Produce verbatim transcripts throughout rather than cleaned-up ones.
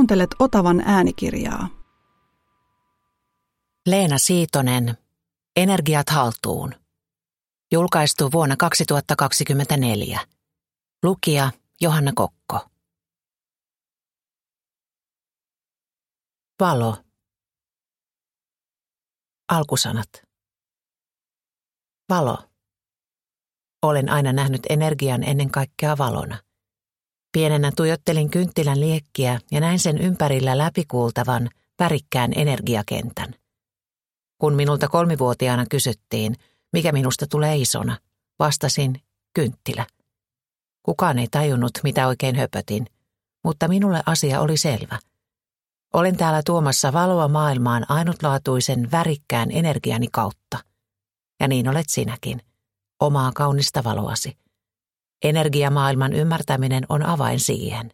Kuuntelet Otavan äänikirjaa. Leena Siitonen, Energiat haltuun. Julkaistu vuonna kaksituhattakaksikymmentäneljä. Lukija Johanna Kokko. Valo. Alkusanat. Valo. Olen aina nähnyt energian ennen kaikkea valona. Pienenä tuijottelin kynttilän liekkiä ja näin sen ympärillä läpikuultavan, värikkään energiakentän. Kun minulta kolmivuotiaana kysyttiin, mikä minusta tulee isona, vastasin kynttilä. Kukaan ei tajunnut, mitä oikein höpötin, mutta minulle asia oli selvä. Olen täällä tuomassa valoa maailmaan ainutlaatuisen värikkään energiani kautta. Ja niin olet sinäkin, omaa kaunista valoasi. Energiamaailman ymmärtäminen on avain siihen.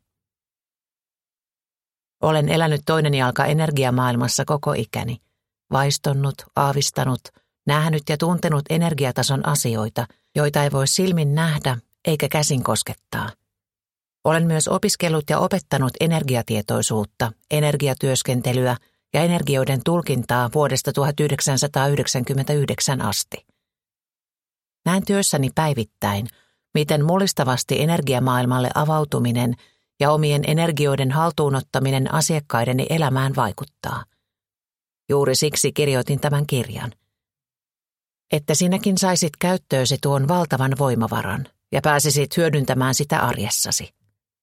Olen elänyt toinen jalka energiamaailmassa koko ikäni, vaistonnut, aavistanut, nähnyt ja tuntenut energiatason asioita, joita ei voi silmin nähdä eikä käsin koskettaa. Olen myös opiskellut ja opettanut energiatietoisuutta, energiatyöskentelyä ja energioiden tulkintaa vuodesta tuhatyhdeksänsataayhdeksänkymmentäyhdeksän asti. Näen työssäni päivittäin, miten mullistavasti energiamaailmalle avautuminen ja omien energioiden haltuunottaminen asiakkaideni elämään vaikuttaa. Juuri siksi kirjoitin tämän kirjan. Että sinäkin saisit käyttöösi tuon valtavan voimavaran ja pääsisit hyödyntämään sitä arjessasi.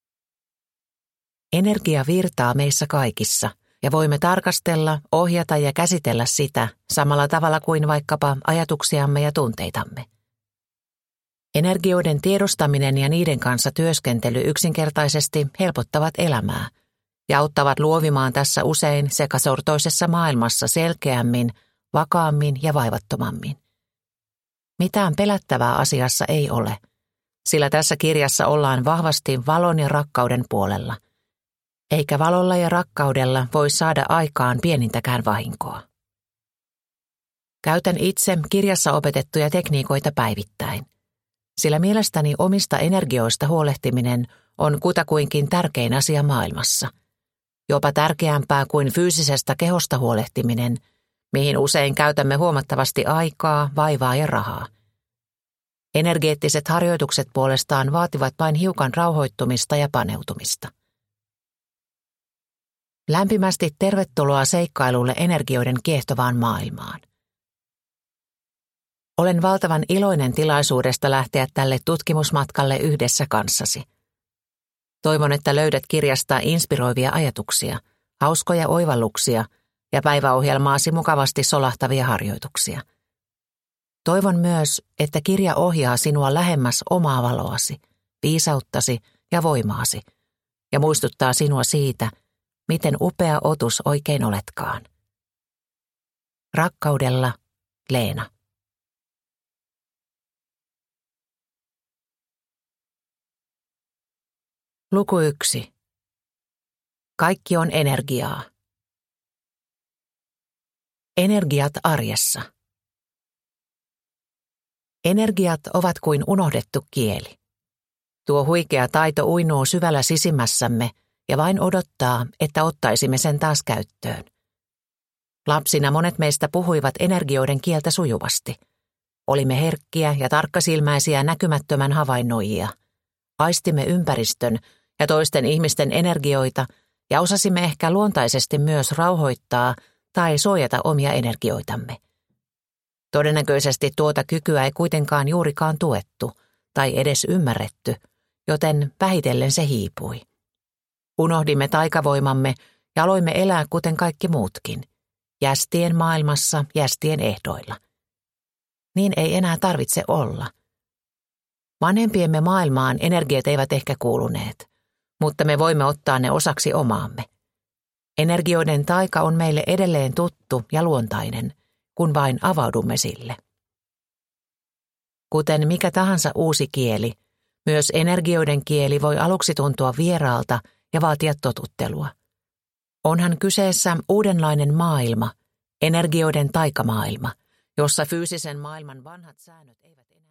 Energia virtaa meissä kaikissa ja voimme tarkastella, ohjata ja käsitellä sitä samalla tavalla kuin vaikkapa ajatuksiamme ja tunteitamme. Energioiden tiedostaminen ja niiden kanssa työskentely yksinkertaisesti helpottavat elämää ja auttavat luovimaan tässä usein sekasortoisessa maailmassa selkeämmin, vakaammin ja vaivattomammin. Mitään pelättävää asiassa ei ole, sillä tässä kirjassa ollaan vahvasti valon ja rakkauden puolella, eikä valolla ja rakkaudella voi saada aikaan pienintäkään vahinkoa. Käytän itse kirjassa opetettuja tekniikoita päivittäin, sillä mielestäni omista energioista huolehtiminen on kutakuinkin tärkein asia maailmassa. Jopa tärkeämpää kuin fyysisestä kehosta huolehtiminen, mihin usein käytämme huomattavasti aikaa, vaivaa ja rahaa. Energeettiset harjoitukset puolestaan vaativat vain hiukan rauhoittumista ja paneutumista. Lämpimästi tervetuloa seikkailulle energioiden kiehtovaan maailmaan. Olen valtavan iloinen tilaisuudesta lähteä tälle tutkimusmatkalle yhdessä kanssasi. Toivon, että löydät kirjasta inspiroivia ajatuksia, hauskoja oivalluksia ja päiväohjelmaasi mukavasti solahtavia harjoituksia. Toivon myös, että kirja ohjaa sinua lähemmäs omaa valoasi, viisauttasi ja voimaasi ja muistuttaa sinua siitä, miten upea otus oikein oletkaan. Rakkaudella, Leena. Luku yksi. Kaikki on energiaa. Energiat arjessa. Energiat ovat kuin unohdettu kieli. Tuo huikea taito uinuu syvällä sisimmässämme ja vain odottaa, että ottaisimme sen taas käyttöön. Lapsina monet meistä puhuivat energioiden kieltä sujuvasti. Olimme herkkiä ja tarkkasilmäisiä näkymättömän havainnoijia. Aistimme ympäristön ja toisten ihmisten energioita ja osasimme ehkä luontaisesti myös rauhoittaa tai suojata omia energioitamme. Todennäköisesti tuota kykyä ei kuitenkaan juurikaan tuettu tai edes ymmärretty, joten vähitellen se hiipui. Unohdimme taikavoimamme ja aloimme elää kuten kaikki muutkin, jästien maailmassa, jästien ehdoilla. Niin ei enää tarvitse olla. Vanhempiemme maailmaan energiat eivät ehkä kuuluneet, mutta me voimme ottaa ne osaksi omaamme. Energioiden taika on meille edelleen tuttu ja luontainen, kun vain avaudumme sille. Kuten mikä tahansa uusi kieli, myös energioiden kieli voi aluksi tuntua vieraalta ja vaatia totuttelua. Onhan kyseessä uudenlainen maailma, energioiden taikamaailma, jossa fyysisen maailman vanhat säännöt eivät enää